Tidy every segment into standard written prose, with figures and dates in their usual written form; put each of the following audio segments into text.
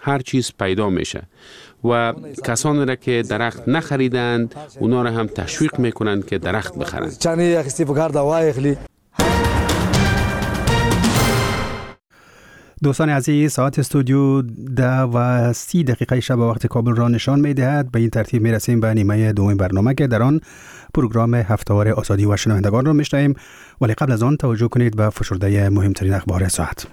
هر چیز پیدا میشه و کسانی را که درخت نخریدند اونا را هم تشویق میکنند که درخت بخرند. دوستان عزیز، ساعت استودیو 10:30 شب وقت کابل را نشان می‌دهد. به این ترتیب می‌رسیم به نیمه دوم برنامه که در آن پروگرام هفته‌وار آزادی و شنوندگان را می‌شنویم، ولی قبل از آن توجه کنید به فشرده مهمترین اخبار ساعت.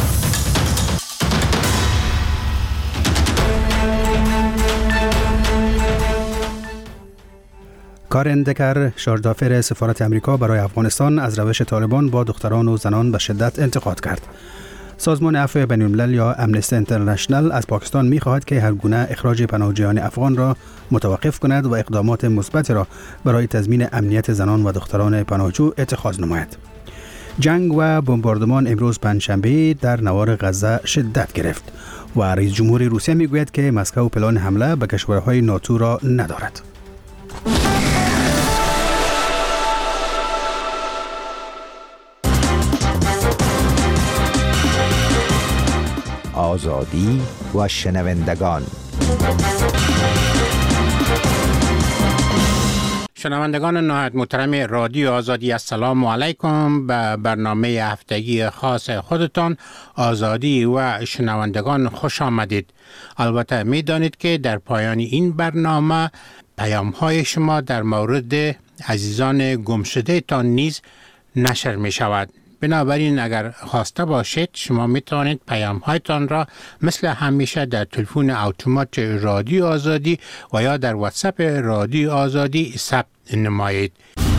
کارن دکر، شاردافر سفارت امریکا برای افغانستان، از روش طالبان با دختران و زنان به شدت انتقاد کرد. سازمان عفو بین‌الملل یا امنستی اینترنشنال از پاکستان می‌خواهد که هر گونه اخراج پناهجویان افغان را متوقف کند و اقدامات مثبت را برای تضمین امنیت زنان و دختران پناهجو اتخاذ نماید. جنگ و بمباردمان امروز پنجشنبه در نوار غزه شدت گرفت و رئیس جمهور روسیه میگوید که مسکو پلان حمله به کشورهای ناتو را ندارد. آزادی و شنوندگان. شنوندگان نهایت محترم رادیو آزادی، السلام علیکم. به برنامه هفتگی خاص خودتان آزادی و شنوندگان خوش آمدید. البته می دانید که در پایان این برنامه پیام های شما در مورد عزیزان گمشده تان نیز نشر می شود. بنابراین اگر خواسته باشید شما می توانید پیام هایتان را مثل همیشه در تلفن اتومات رادیو آزادی و یا در واتساپ رادیو آزادی ثبت نمایید.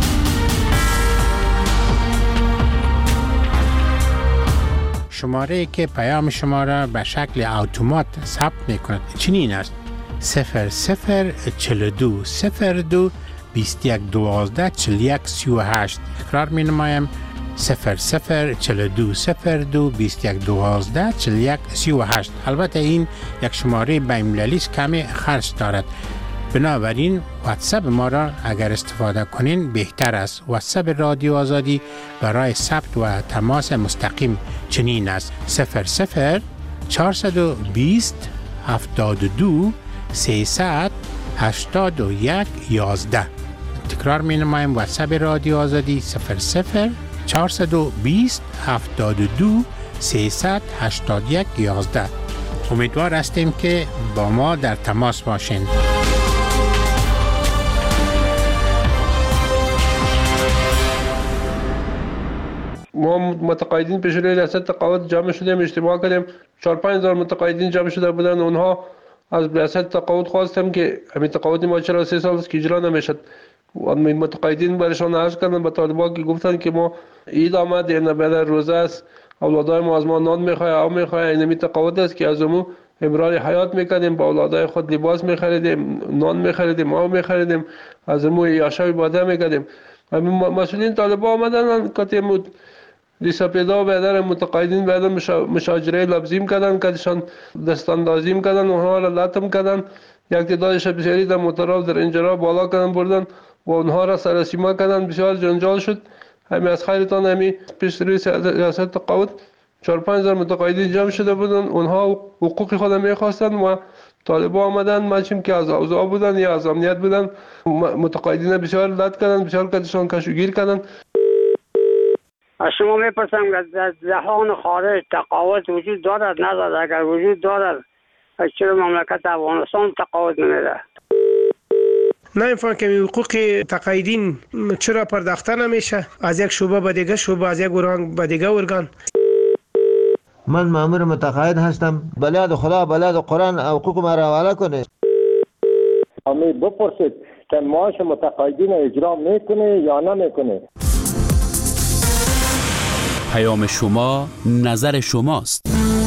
شماره که پیام شما را به شکل اتومات ثبت می کند چنین است: 0042 02 21 12 41 38. تکرار می نمایم: 0042 02 21 12 41 38. البته این یک شماره بین‌المللی است، کمی خرج دارد. بنابراین واتساپ ما را اگر استفاده کنین بهتر است. واتساپ رادیو آزادی برای ثبت و تماس مستقیم چنین است: 00 420 72 300 81 11. تکرار می نمایم: واتساپ رادیو آزادی 00 420 72 381 11. امیدوار هستیم که با ما در تماس باشین. ما متقاعدین پیش روی ریاست تقاعد جمع شدیم، اجتماع کردیم. 4-5 هزار متقاعدین جمع شده بودن. اونها از ریاست تقاعد خواستم که همین تقاعد ما چرا 3 سال است که اجرا نمیشد. و متقاعدین برشان عرض کردن به طالبان که گفتن که ما عید آمد، این بعد روزه است، اولادای ما از ما نان میخواه، آب میخواه. این تقاعد است که از امو امرار حیات میکردیم، با اولادای خود لباس میخریدیم، نان میخریدیم، آب میخریدیم، از امو یاشای باده میکردیم. مسئولین طالبان آمدن که دیسپیدا بیادر متقاعدین بیادر مشاجره لفظیم کردن، کدشان دستاندازیم کردن، اونها را لطم کردن. یک تعدادش بسیاری در موتورها در اینجا بالا کردن بردن و اونها را سرسیما کردن. بسیار جنجال شد. همین از خیرتان همین پیش روی ریاست تقاعد 4-5 هزار متقاعدین جمع شده بودن. اونها حقوق خود میخواستن و طالبان آمدن، ماشیم که از اوضاع بودن یا از امنیت بودن، متقاعدین بسیار لط کردن، بسیار کدشان کشوگیر کردن. از شما میپرسم که در جهان خارج تقاعد وجود دارد ندارد؟ اگر وجود دارد چرا مملکت افغانستان تقاعد نمیده؟ نمیفهم که حقوق تقاعدین چرا پرداخته نمیشه از یک شعبه به دیگه شعبه، از یک ارگان به دیگه ارگان. من مأمور متقاعد هستم، بلاد خدا بلاد قرآن حقوق ما را حواله کنه. امی بپرسید که معاش متقاعدین اجرا میکنه یا نمیکنه. پیام شما نظر شماست.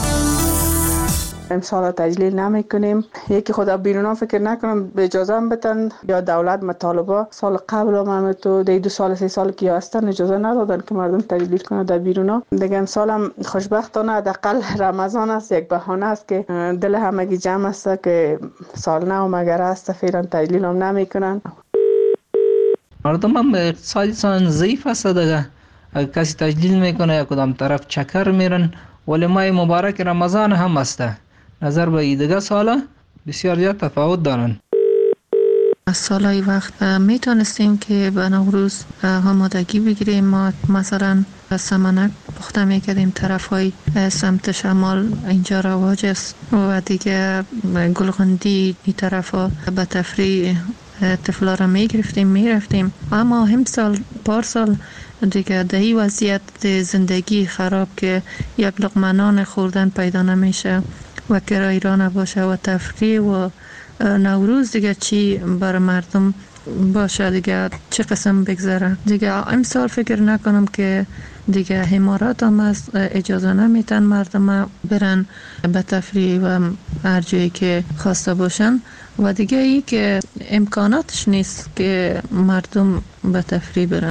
امسال تجلیل نمی کنیم. یکی خدا بیرونا فکر نکنم به اجازه هم بتن یا دولت مطالبه سال قبل هم تو 2 سال 3 سال که هستن اجازه ندادن که مردم تجلیل کنن در بیرونا. دیگه امسال هم خوشبختانه حداقل رمضان است، یک بهانه است که دل همگی جمع است که سال نو مگر است، فعلا تجلیل هم نمی کنن. مردم هم اقتصادشان ضعیف است دیگه. اگر کسی تجلیل میکنه یا کدام طرف چکر میرن. ولی ماه مبارک رمضان هم است. نظر به دیگه سالا بسیار زیاد تفاوت دارن. از سالهای وقت میتونستیم که به نوروز آمادگی بگیریم. ما مثلا سمنک پخته میکردیم طرف های سمت شمال، اینجا رواج است، و دیگه گلغندی این طرف ها به تفریح طفلا را میرفتیم. اما هم پارسال دیگه دهی وضعیت زندگی خراب که یک لقمه نان خوردن پیدا نمیشه و کرایه را نباشه و تفریح و نوروز دیگه چی بر مردم باشه، دیگه چه قسم بگذره. دیگه امسال فکر نکنم که دیگه حمارات هم از اجازه نمیتن مردم برن به تفریح و هر جایی که خواسته باشن، و دیگه ای که امکاناتش نیست که مردم به تفریح برن.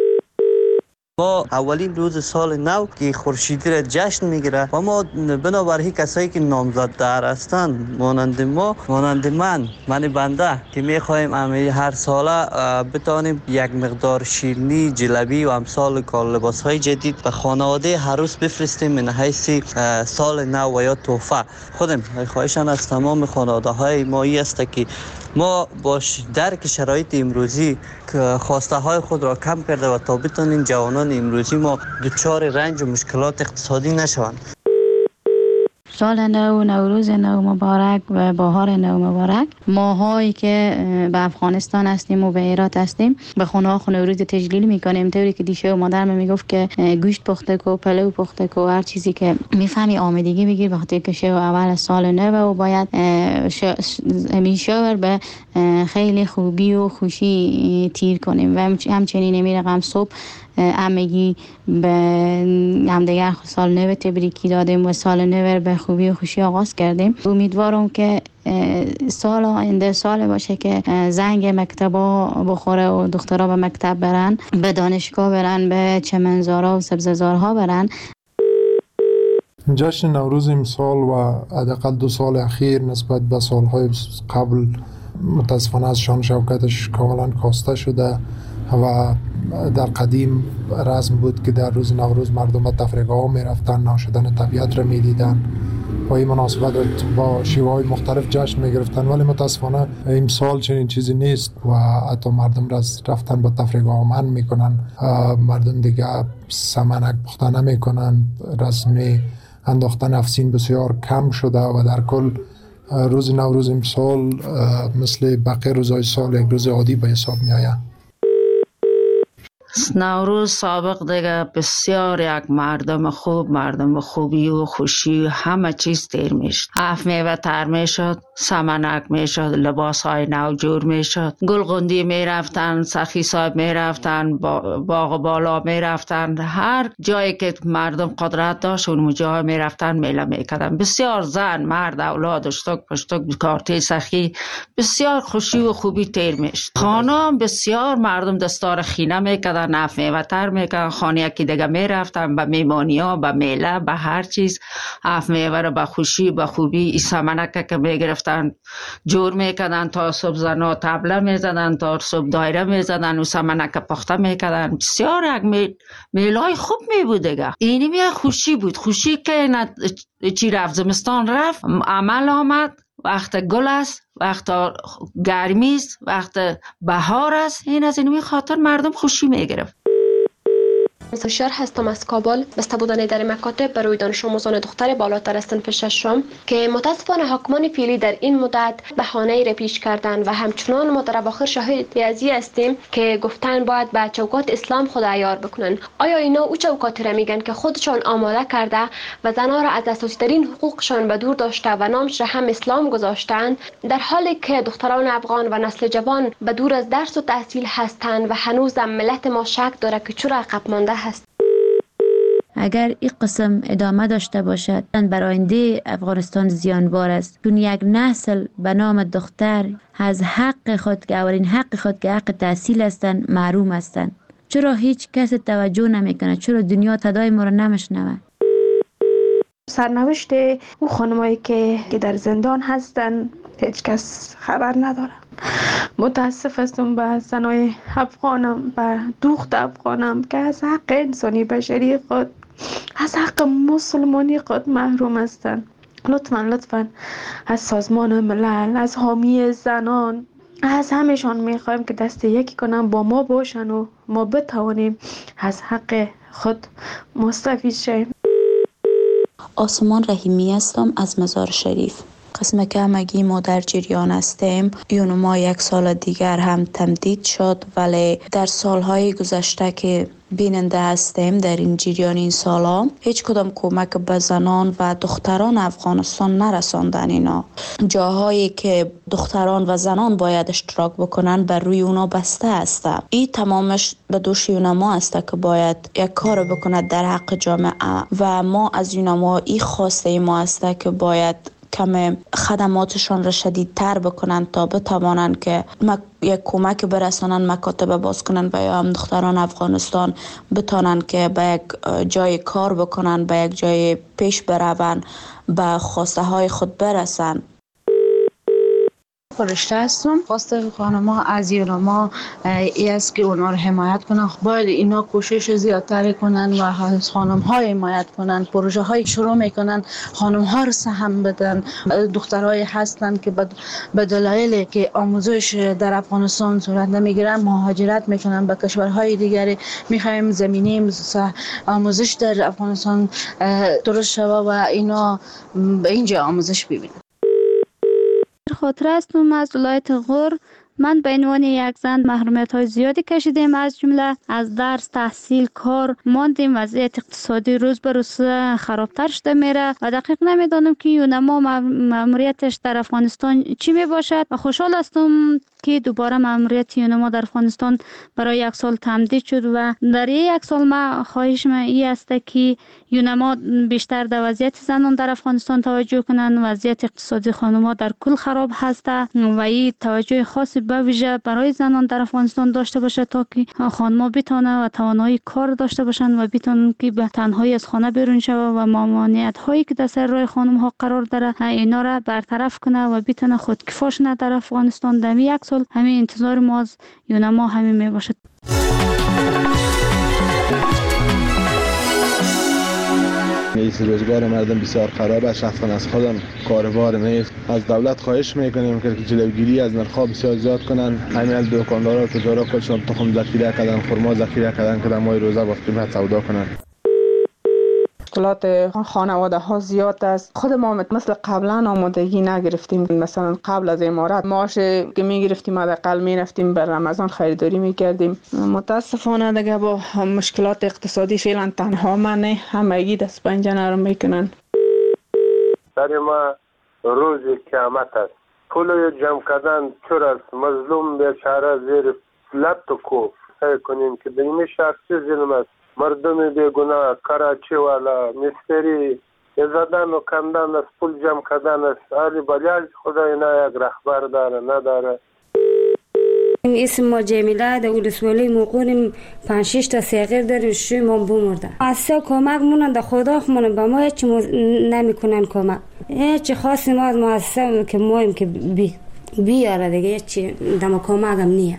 ما اولین روز سال نو که خورشیدی را جشن میگیره و ما بنابراین کسایی که نامزدتر هستند مانند ما، مانند من بنده که میخوایم هر ساله بتانیم یک مقدار شیرینی، جلبی و امثال کار لباس های جدید به خانواده هر روز بفرستیم من حیث سال نو و یا تحفه. خودم خواهشان از تمام خانواده های ما است که ما باش درک شرایط امروزی که خواسته های خود را کم کرده و تا بتانیم جوانان امروزی ما دچار رنج و مشکلات اقتصادی نشوند. سال نو، نوروز نو مبارک و بهار نو مبارک. ماهایی که به افغانستان هستیم و به هرات هستیم به خونه نوروز تجلیل میکنیم، طوری که دیشه و مادرم میگفت که گوشت پخته کو، پلو پخته کو، هر چیزی که میفهمی آمادگی بگیر، بخاطر که شو اول سال نو و باید همین شاور به خیلی خوبی و خوشی تیر کنیم. و همچنین میرقم صبح همگی به همدیگر سال نو تبریکی دادیم و سال نو به خوبی و خوشی آغاز کردیم. امیدوارم که سال آینده سال باشه که زنگ مکتبا بخوره و دخترها به مکتب برن، به دانشگاه برن، به چمنزارها و سبززارها برن. جشن نوروز امسال و حداقل 2 سال اخیر نسبت به سالهای قبل متاسفانه از شان شوکتش کاملا کاسته شده و در قدیم رسم بود که در روز نوروز مردم به تفریحگاه می رفتن، ناشدن طبیعت را می دیدن و این مناسبت با شیوه های مختلف جشن می گرفتن، ولی متاسفانه امسال چنین چیزی نیست و حتی مردم رفتن به تفریحگاه منع می کنن. مردم دیگه سمنک پخته نمی کنن، رسم انداختن افسین بسیار کم شده و در کل روز نوروز امسال مثل بقیه روزهای سال یک روز عادی به حساب می آید. نوروز سابق دیگه بسیار یک مردم خوب، مردم خوبی و خوشی و همه چیز تیر میشد. اف میوه تر میشد، سمنک میشد، لباس های نو جور میشد، گلغندی میرفتن، سخی صاحب میرفتن، باغ بالا میرفتن، هر جایی که مردم قدرت داشت اون جای میرفتن میله میکردن. بسیار زن، مرد، اولاد، اشتک پشتک، کارتی سخی، بسیار خوشی و خوبی تیر میشد. خانم بسیار مردم دستار خینه میکردن، نف میوه تر میکردن، خانه که دیگه میرفتن به میمانی ها، به میله، به هر چیز اف میوه رو به خوشی به خوبی ای سمنک که میگرفتن جور میکردن تا صبح زنا طبله میزدن، تا صبح دایره میزدن و سمنک پخته میکردن. بسیار یک میلای خوب میبود دیگه. اینی می خوشی بود، خوشی که چی رفت زمستان رفت، عمل آمد، وقت گل است، وقت گرمی است، وقت بهار است. این از این خاطر مردم خوشی میگرفت. هوشیار هستم از کابل. بسته بودن در مکاتب برای دانش آموزان دختر بالاتر از صنف ششم که متاسفانه حاکمان فعلی در این مدت بهانه‌ای را پیش کردند و همچنان ما در اواخر شاهد ازی هستیم که گفتن باید به چوکات اسلام خود عیار بکنن. آیا اینا او چوکاتی را میگن که خودشان آماده کرده و زنها را از اساسی ترین حقوقشان به دور داشته و نامش را هم اسلام گذاشتند، در حالی که دختران افغان و نسل جوان به دور از درس و تحصیل هستند و هنوز ملت ما شک داره که چرا عقب مانده هست. اگر این قسم ادامه داشته باشد برای آینده افغانستان زیانبار است، چون یک نسل به نام دختر از حق خود که اولین حق خود که حق تحصیل هستند محروم هستند. چرا هیچ کس توجه نمیکنه؟ چرا دنیا صدای ما را نمیشنوه؟ سرنوشت او خانمایی که در زندان هستن هیچ کس خبر نداره. متاسف هستم به زنای افغانم، به دختر افغانم که از حق انسانی بشری خود، از حق مسلمانی خود محروم هستند. لطفاً از سازمان ملل، از حامی زنان، از همهشان میخوایم که دست یکی کنن با ما باشن و ما بتوانیم از حق خود مستفید شیم. آسمان رحیمی هستم از مزار شریف. قسم که همگی ما در جریان هستیم. یونما 1 سال دیگر هم تمدید شد، ولی در سالهای گذشته که بیننده هستیم در این جریان این سالا هیچ کدام کمک به زنان و دختران افغانستان نرساندن. اینا جاهایی که دختران و زنان باید اشتراک بکنن بر روی اونا بسته است. این تمامش به دوش یونما است که باید یک کار بکند در حق جامعه و ما از یونما این خواسته ما است که باید کم خدماتشان را شدیدتر بکنن تا بتوانند که یک کمک برسانن، مکاتب باز کنن و یا هم دختران افغانستان بتانن که به یک جای کار بکنن، به یک جای پیش برون، به خواسته های خود برسن. فرشته هستم. خواسته خانم‌ها از یونما ای است که اونا رو حمایت کنن. باید اینا کوشش زیادتر کنن و از خانم‌ها حمایت کنن. پروژه های شروع میکنن، خانم‌ها رو سهم بدن. دخترای هستن که به دلایلی که آموزش در افغانستان صورت نمیگیرن مهاجرت میکنن به کشورهای دیگری. میخوایم زمینه آموزش در افغانستان درست شود و اینا به اینجا آموزش ببینن. خاطر هستم از ولایت غور. من به عنوان یک زن محرومیت های زیادی کشیدیم، از جمله از درس، تحصیل، کار ماندیم. وضعیت اقتصادی روز به روز خرابتر شده میره و دقیق نمیدانم که یونما ماموریتش در افغانستان چی می باشد و خوشحال هستم که دوباره ماموریت یونما در افغانستان برای 1 سال تمدید شد و در 1 سال ما خواهش من این است که یونما بیشتر در وضعیت زنان در افغانستان توجه کنند. وضعیت اقتصادی خانم‌ها در کل خراب هست و این توجه خاصی به ویژه برای زنان در افغانستان داشته باشه تا که خانم‌ها بتونن و توانایی کار داشته باشند و بتونن که به تنهایی از خانه بیرون شوند و ممانعت هایی که در سر راه خانم‌ها قرار داره اینا را برطرف کنه و بتونه خودکفا شن در افغانستان. در 1 سال همین انتظار ما از یونما همین می باشد. نیست، روزگار مردم بسیار خراب است. شخصا از خودم کاروبار نیست. از دولت خواهش میکنیم که جلوگیری از نرخ‌ها بسیار زیاد کنن. همین دکاندارا و تجارا خودشون تخم ذخیره کردن، خرما ذخیره کردن که در ماه روزه با قیمت سودا کنن. مشکلات خانواده ها زیاد است. خود ما مثل قبلا آمادگی نگرفتیم. مثلا قبل از امارات معاش که میگرفتیم حداقل میرفتیم بر رمضان خریداری میکردیم. متاسفانه دیگه با مشکلات اقتصادی فعلا تنها من نه، همگی دست پنجه نرم میکنن. در ما روز قیامت است. پول جمع کردن چور است. مظلوم بیچاره زیر لب تو کو سعی کنیم که به این شخصی ظلم است. مردم بیگناه کراچی والا مستری زدن و کندن است، پول جمع کردن است. علی بلیاج خدا اینا یک رهبر داره نداره. اسم ما جمیله در ولسوالی موقعیم 5-6 تا صغیر داریم، شوی ما بمرده. اصلا کمک مونن در خدا خمونن به ما هیچ نمیکنن کمک. هیچ خاصی ما از مؤسسه که مایم که بیاره دیگه هیچ دم کمک هم نیه.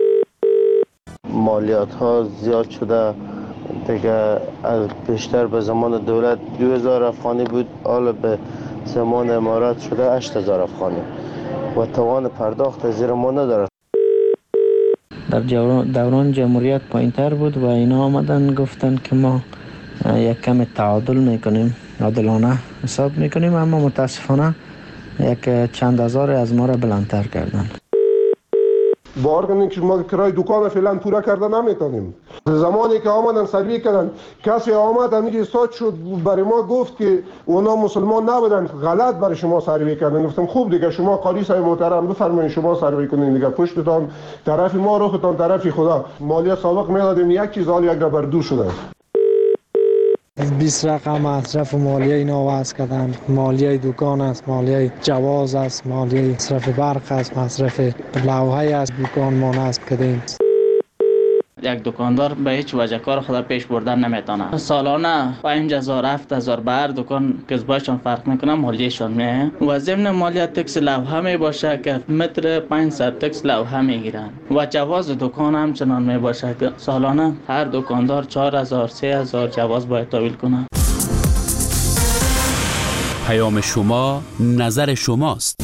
مالیات ها زیاد شده دیگه. از بیشتر به زمان دولت 2000 افغانی بود، حالا به زمان امارات شده 8000 افغانی و توان پرداخت زیر ما نداره. در دوران جمهوریت پایین‌تر بود و اینا آمدن گفتن که ما یک کم تعادل میکنیم، عادلانه حساب میکنیم، اما متاسفانه یک چند هزار از ما را بلندتر کردن. باور کنید که ما کرای دکان فعلا پورا کرده نمیتونیم. زمانی که آمدن سروی کردن، کسی آمد همیشه استاد شد برای ما گفت که اونا مسلمان نبودن، غلط برای شما سروی کردن. گفتم خوب دیگه شما قاضی صاحب محترم بفرمایید شما سروی کنین دیگه، پشتتان طرف ما روختان طرف خدا. مالیه سابق میدادیم یک چیز حال یک بر دو شده. 20 رقم مصرف مالیه اینا وضع کردن. مالیه دکان است، مالیه جواز است، مالیه مصرف برق است، مصرف لوحه است، دکان ما نصب کردیم. یک دکاندار به هیچ وجه کار خود پیش بردن نمیتونه. سالانه 5000 7000 بر دکان کسبایشان فرق میکنه، مالیهشان میه و ضمن مالیه تکس لوحه می باشه که متر 500 تکس لوحه میگیرن و جواز دکان هم چنان می باشه که سالانه هر دکاندار 4000 3000 جواز باید تحویل کنه. پیام شما نظر شماست.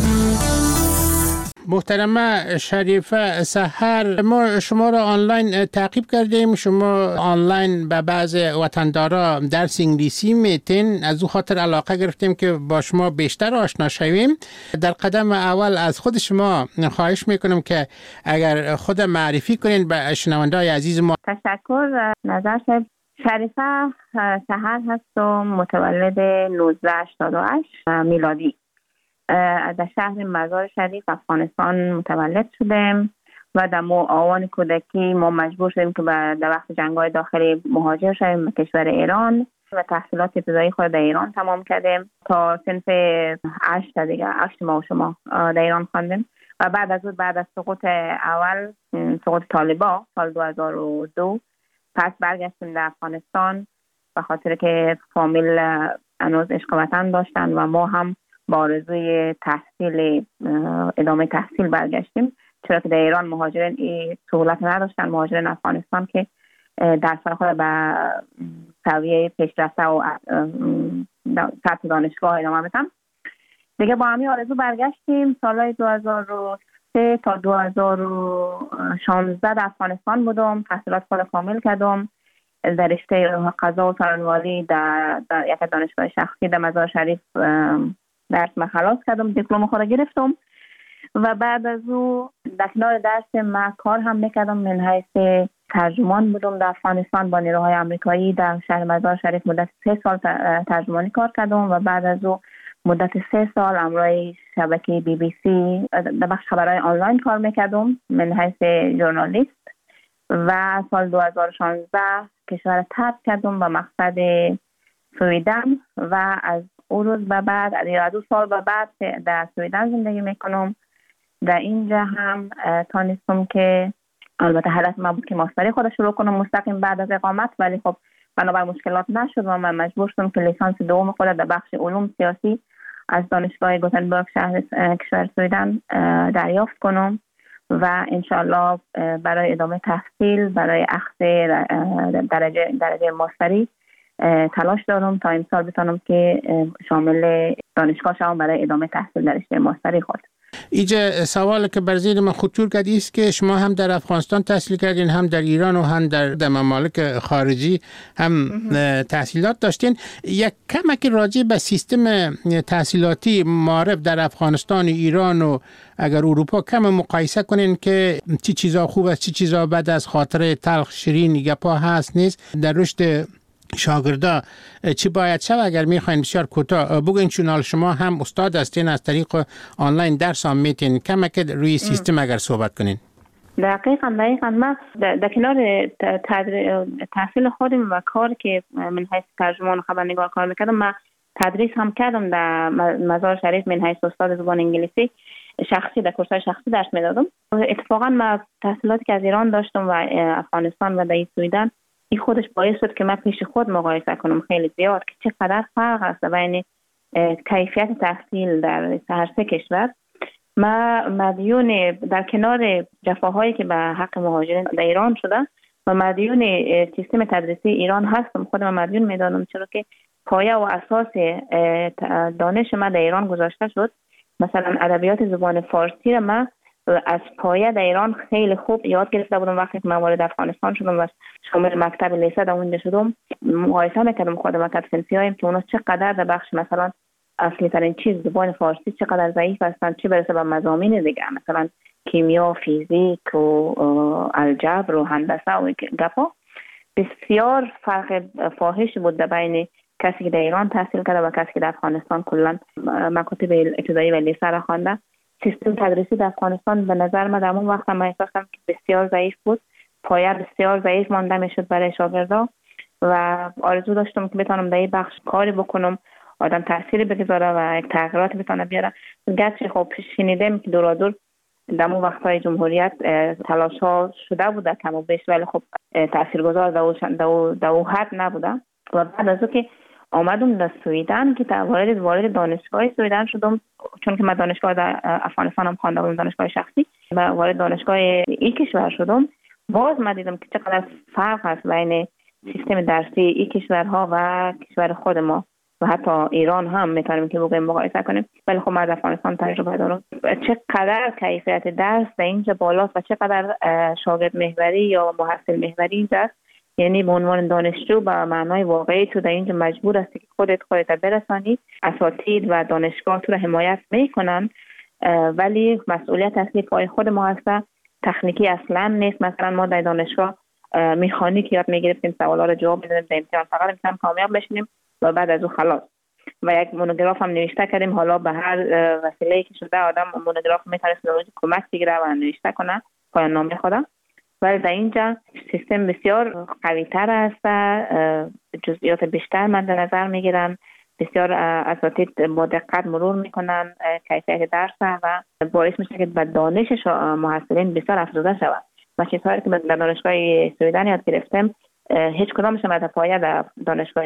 محترمه شریفه سحر، ما شما را آنلاین تعقیب کردیم. شما آنلاین به بعض وطندارا درس انگلیسی میتین، از او خاطر علاقه گرفتیم که با شما بیشتر آشنا شویم. در قدم اول از خود شما خواهش میکنم که اگر خود معرفی کنین به شنونده‌های عزیز ما. تشکر. نظر شریفه سحر هستم، متولد 1988 میلادی. در شهر مزار شریف افغانستان متولد شدم و در آوان کودکی ما مجبور شدیم که در وقت جنگ‌های داخلی مهاجر شدیم به کشور ایران و تحصیلات ابتدایی خود در ایران تمام کردیم تا صنف 8 ماه شما در ایران خواندیم و بعد از سقوط اول، سقوط طالبان سال 2002 پس برگشتیم در افغانستان به خاطر که فامیل هنوز عشق وطن داشتن و ما هم با آرزوی ادامه تحصیل برگشتیم، چرا که در ایران مهاجرین این سهولت نداشتن. مهاجرین افغانستان که درس‌های خود به سویه پیشرفته و سطح دانشگاه ادامه بدن دیگه. با همین آرزو برگشتیم. سالهای 2003 تا 2016 در افغانستان بودم، تحصیلات خود کامل کردم در رشته قضا و سرانواری در یک دانشگاه شخصی در مزار شریف. درس خلاص کردم، دیپلم خود گرفتم و بعد از او در کنار درس ما کار هم میکردم. من حیث ترجمان بودم در افغانستان با نیروهای آمریکایی در شهر مزار شریف. مدت 3 سال ترجمانی کار کردم و بعد از او مدت 3 سال امروی شبکه BBC در بخش خبرهای آنلاین کار میکردم من حیث ژورنالیست و سال 2016 کشور ترک کردم به مقصد سویدن و از اون روز به بعد از 2 سال به بعد در سویدن زندگی میکنم. در اینجا هم تانستم که البته هدف من بود که ماستری خود شروع کنم مستقیم بعد از اقامت، ولی خب بنابر مشکلات نشد و من مجبور شدم که لیسانس دوم خود در بخش علوم سیاسی از دانشگاه گوتنبرگ شهر کشور سویدن دریافت کنم و انشالله برای ادامه تحصیل برای اخذ درجه ماستری تلاش دارم تا امسال بتونم که شامل دانشگاه شوم برای ادامه تحصیل در رشته ماستری خود. اینجا سوال که بر ذهن من خطور کرد است که شما هم در افغانستان تحصیل کردین، هم در ایران و هم در ممالک خارجی هم تحصیلات داشتین. یک کمک راجع به سیستم تحصیلاتی معارف در افغانستان و ایران و اگر اروپا کم مقایسه کنین که چی چیزا خوب است، چی چیزا بد است، خاطره تلخ شیرین گپا هست نیست در رشد شاگردا چی باید شد؟ اگر میخواین بسیار کوتاه بگوین، چون شما هم استاد هستین از طریق آنلاین درس هم میتین کمک روی سیستم اگر صحبت کنین. دقیقاً من در کنار تحصیل خودم و کار که من حیث ترجمان و خبرنگار کار میکردم، من تدریس هم کردم در مزار شریف من حیث استاد زبان انگلیسی شخصی در کورس‌های شخصی درس میدادم. اتفاقاً من تحصیلاتی که از ایران داشتم و افغانستان و در سویدن این خودش باعث شد که من پیش خود مقایسه کنم خیلی زیاد که چقدر فرق است بین کیفیت تحصیل در هر سه کشور. ما مدیون در کنار جفاهایی که به حق مهاجرین در ایران شده و مدیون سیستم تدریسی ایران هستم. خودم مدیون میدانم چرا که پایه و اساس دانش من در ایران گذاشته شد. مثلا ادبیات زبان فارسی را من از پایه در ایران خیلی خوب یاد گرفته بودم. وقتی که من وارد افغانستان شدم و شامل مکتب لیسه در اونجا شدم، مقایسه میکردم خودم مکتب صنفی هایم که اونا چقدر در بخش مثلا اصلی ترین چیز زبان فارسی چقدر ضعیف هستند، چه برسه به مضامین دیگه مثلا کیمیا، فیزیک و الجبر و هندسه و گپا. بسیار فرق فاحش بود در بین کسی که در ایران تحصیل کرده و کسی که در افغانستان کلا مکاتب ابتدایی و لیسه را خوانده. سیستم تدریسی در افغانستان به نظر من در اون وقت من احساس کردم که بسیار ضعیف بود، پایه بسیار ضعیف مانده میشد برای شاگردا و آرزو داشتم که بتونم در این بخش کاری بکنم، آدم تأثیری بگذاره و یک تغییرات بتونه بیاره. گرچه خب شنیدم که دورادور در اون وقت‌های جمهوریت تلاش ها شده بوده کم و بیش، ولی خب تاثیرگذار در او حد نبوده. و بعد از که آمدم در سویدن که وارد دانشگاه سویدن شدم، چون که من دانشگاه در افغانستان هم خوانده بودم، دانشگاه شخصی، و وارد دانشگاه این کشور شدم. باز من دیدم که چقدر فرق هست بین سیستم درسی این کشورها و کشور خود ما و حتی ایران هم میتونیم که بگویم مقایسه کنیم. ولی خب من از افغانستان تجربه دارم. چقدر کیفیت درس در اینجا بالاست و چقدر شاگرد محوری یا محصل محوری اینجا است. یعنی به عنوان دانشجو به معنای واقعی تو در اینجا مجبور هستی که خودت برسانی. اساتید و دانشگاه تو رو حمایت میکنن، ولی مسئولیت اصلی پای خود ما هست. تکنیکی اصلا نیست. مثلا ما در دانشگاه مکانیک یاد میگرفتیم، سوالا رو جواب میدادیم، در امتحان فقط میتونیم کامیاب بشیم و بعد از اون خلاص. و یک مونوگراف هم نوشته کردیم. حالا به هر وسیله‌ای که شده آدم مونوگراف میتونه کمک بگیره و نوشته کنه پایان نامه خودم. ولی در اینجا سیستم بسیار قوی تر است، جزئیات بیشتر من در نظر میگیرن، بسیار اساتید با دقت مرور میکنن کیفیت درس و باعث میشه که به دانش محصلین بسیار افزوده شود. و چیزهایی که در دانشگاه سویدن یاد گرفتم هیچ کدامش در پایه در دانشگاه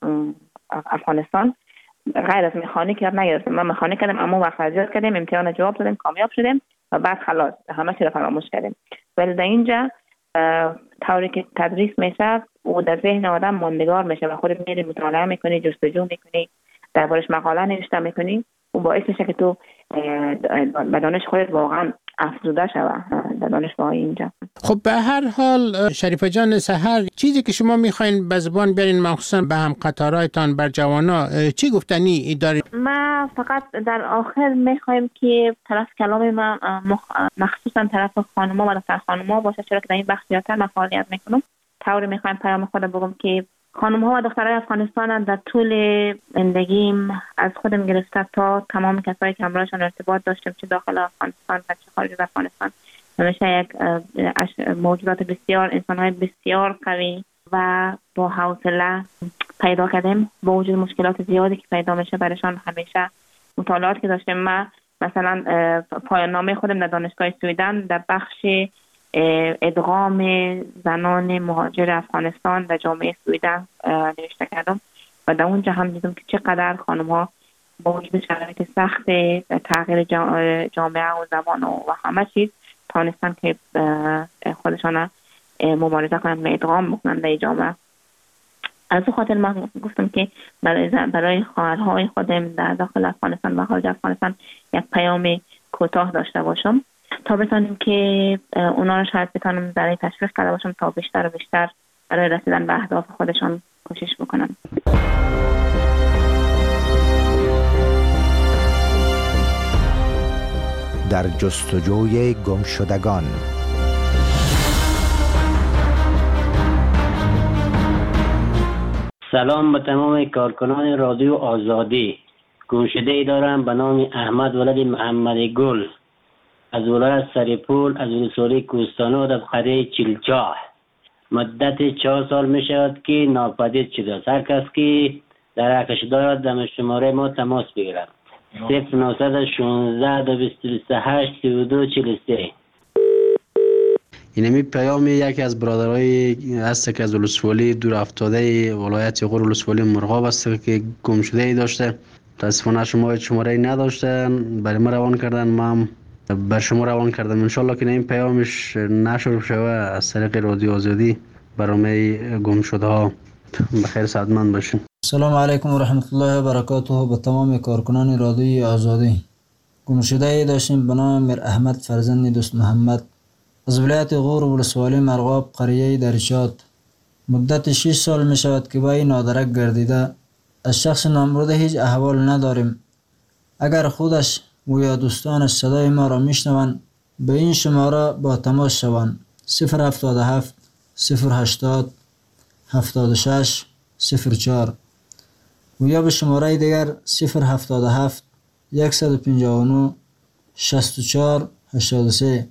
افغانستان غیر از مکانیک یاد نگرفتم. من مکانیک کردم، اما وقت یاد کردیم، امتحان جواب دادیم، کامیاب شدیم و بعد خلاص همه چی رو فراموش کردیم. ولی در اینجا طوری که تدریس میشه و در ذهن آدم ماندگار میشه و خودت میری مطالعه میکنی، جستجو میکنی، دربارش مقاله نوشته میکنی و باعث میشه که تو به دانش خودت واقعا افزوده شود در دانشگاه اینجا. خب به هر حال شریفه جان سحر، چیزی که شما میخواین به زبان بیارین مخصوصا به هم قطارایتان بر جوانا چی گفتنی دارید؟ ما فقط در آخر میخوایم که طرف کلام ما مخصوصا طرف خانوما و دختر خانوما باشه، چرا که در این بخش زیادتر من فعالیت میکنم. طوری میخوایم پیام خود بگم که خانم‌ها و دخترای افغانستان در طول زندگیم از خودم گرفته تا تمام کسایی که همراهشان ارتباط داشتم، چه داخل افغانستان و چه خارج از افغانستان، همیشه یک موجودات بسیار، انسان‌های بسیار قوی و با حوصله پیدا کردیم. با وجود مشکلات زیادی که پیدا میشه برایشان همیشه مطالعات که داشتم. من مثلا پایان نامه خودم در دانشگاه سویدن در بخش ادغام زنان مهاجر افغانستان در جامعه سویدن نوشته کردم و در اونجا هم دیدم که چقدر خانم‌ها با وجود شرایط سخت تغییر جامعه و زبان و همه چیز توانستن که خودشان مبارزه کنند و ادغام بکنند در جامعه. از اون خاطر من گفتم که برای خواهرهای خودم در داخل افغانستان و خارج افغانستان یک پیام کوتاه داشته باشم تا بتونیم که اونا رو شاید بتونم در تشویق کرده باشم تا بیشتر و بیشتر برای رسیدن به اهداف خودشان کوشش بکنن. در جستجوی گمشدگان. سلام به تمام کارکنان رادیو آزادی. گمشده ای دارم به نام احمد ولد محمد گل از ولایت سریپول از ولسوالی کوهستانو در قریه چیلچاه. مدت 4 سال می شود که ناپدید شده است. هر کس که در حقش دارد در شماره ما تماس بگیرد. 0916 228 3243. اینمی پیام یکی از برادرای است که از ولسوالی دور افتاده ولایت غور ولسوالی مرغاب است که گم شده ای داشته. متاسفانه شماره نداشتن، برای ما روان کردن، ما هم بر شما روان کردم. انشالله که این پیامش نشر شوه از طریق رادیو آزادی برای گم شده ها بخیر سعادتمند باشین. سلام علیکم و رحمت الله و برکاته به تمام کارکنان رادیوی آزادی. گم شده ای داشتیم به نام میر احمد فرزند دوست محمد از ولایت غور ولسوالی مرغاب قریه درشاد. مدت 6 سال می شود که با این نادرک گردیده. از شخص نامبرده هیچ احوال نداریم. اگر خودش و یا دوستانش صدای ما را میشنوند به این شماره با تماس شوند. 077 080 76 04 و یا به شماره دیگر 077 159 64 83.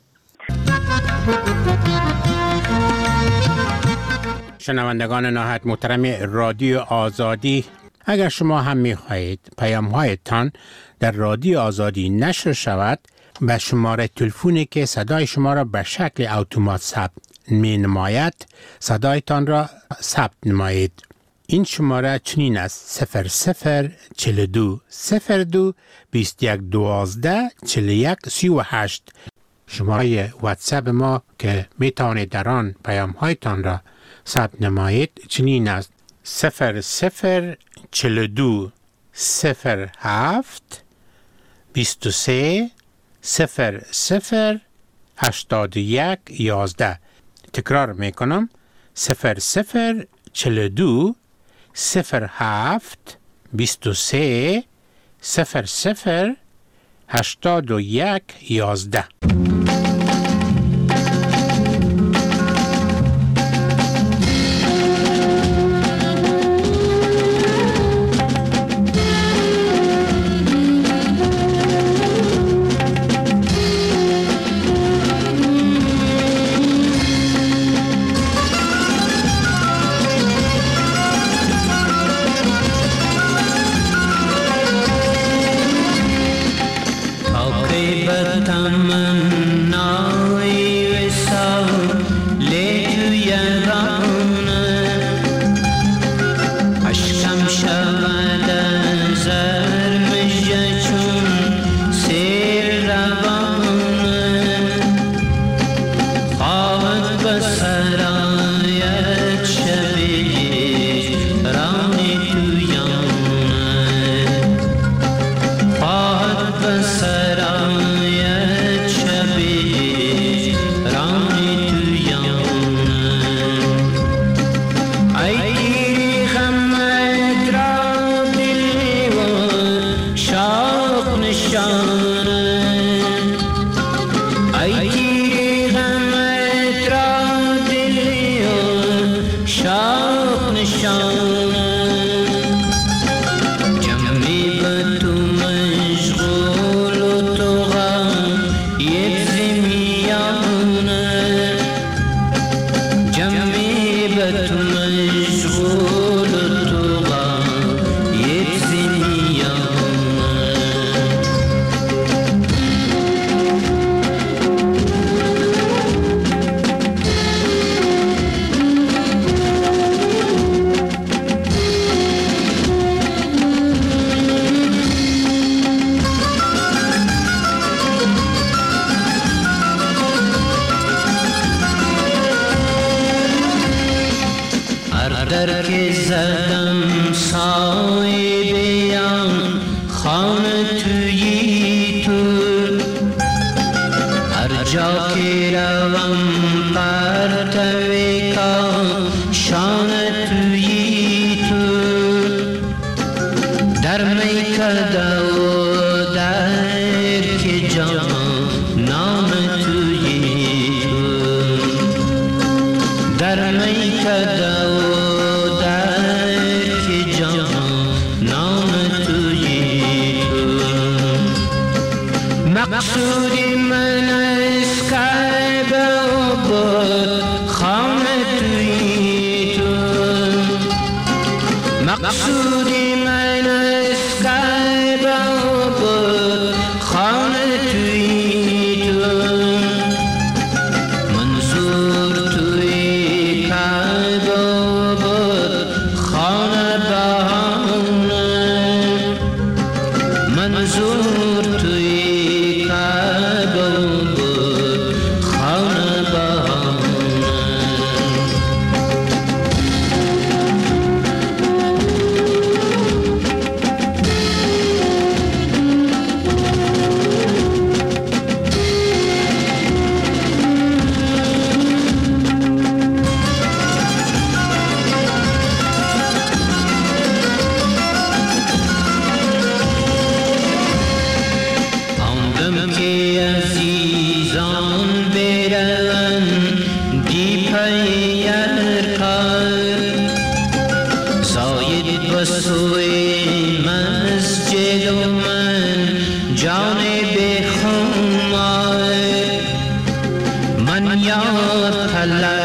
شنوندگان نهایت محترم رادیو آزادی، اگر شما هم می‌خواهید پیام‌هایتان در رادیو آزادی نشر شود، به شماره تلفنی که صدای شما را به شکل اتومات ثبت می‌نماید صدایتان را ثبت نمایید. این شماره چنین است: 0042 02 21 12 41 38. شماره واتساپ ما که میتوانید در آن پیام‌هایتان را ثبت نمایید چنین است: 0042 07 23 00 81 11. تکرار میکنم 0042 07 23 00 81 11. Allah